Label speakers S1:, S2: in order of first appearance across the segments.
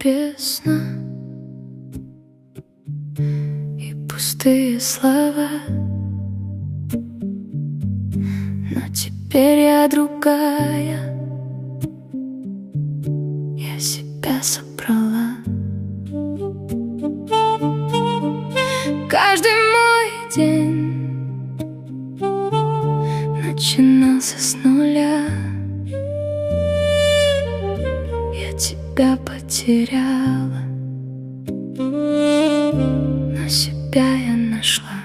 S1: без сна и пустые слова. Но теперь я другая, я себя собрала. Каждый мой день начинался с нуля. Я тебя потеряла, но себя я нашла.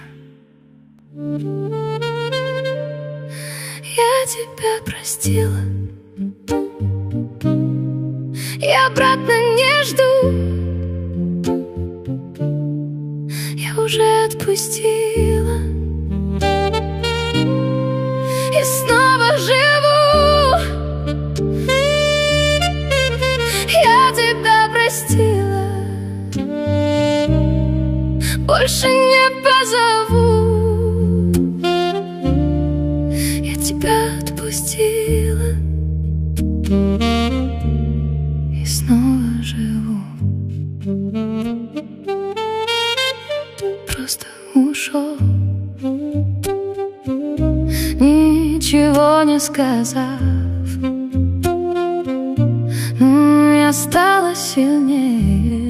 S1: Я тебя простила, я обратно не жду. Я уже отпустила и снова живу. Я тебя простила, больше не позову. Я тебя отпустила и снова живу. Просто ушел, ничего не сказав. Я стала сильнее,